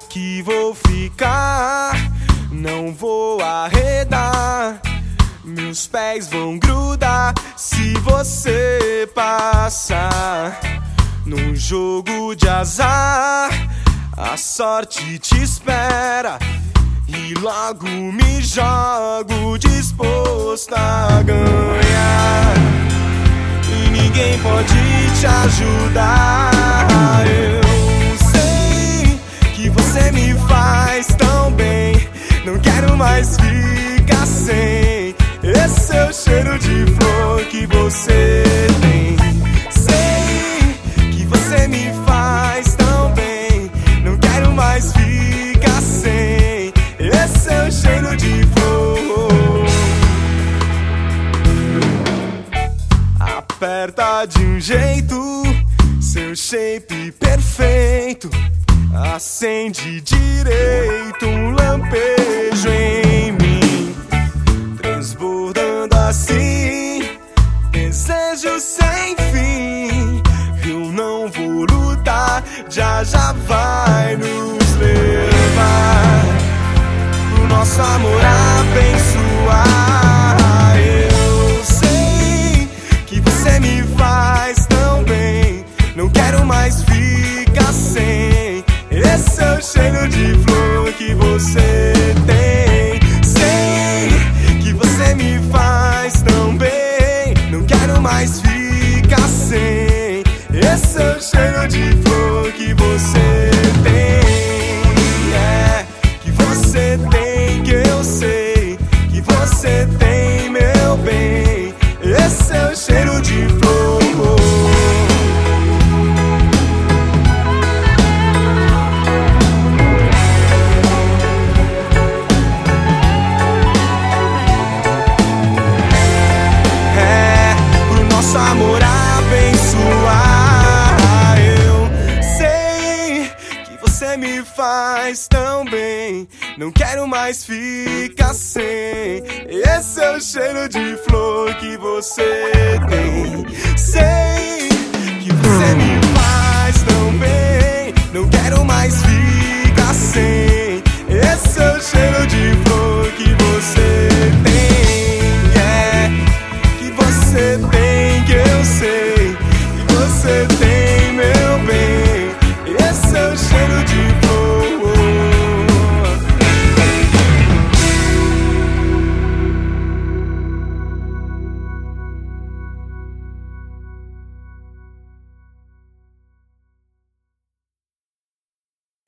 que vou ficar, não vou arredar. Meus pés vão grudar se você passar. Num jogo de azar, a sorte te espera e logo me jogo disposto a ganhar. E ninguém pode te ajudar. Eu sei que você me faz tão bem, não quero mais ficar sem esse seu cheiro de flor que você tem. Sei que você me faz tão bem, não quero mais ficar sem esse seu cheiro de flor. Aperta de um jeito, seu shape perfeito, acende direito um lampejo em mim, transbordando assim desejo sem fim. Eu não vou lutar, já vai nos levar o nosso amor abençoar. Eu sei que você me faz tão bem, não quero mais ficar sem esse seu cheiro de flor que você tem. Sei que você me faz tão bem, não quero mais ficar sem esse seu cheiro de flor que você tem. É, que você tem, que eu sei que você tem, meu bem, esse seu cheiro de flor. Amor abençoar. Eu sei que você me faz tão bem, não quero mais ficar sem esse seu cheiro de flor que você tem. Sei que você me faz tão bem, não quero mais ficar sem esse seu cheiro de flor.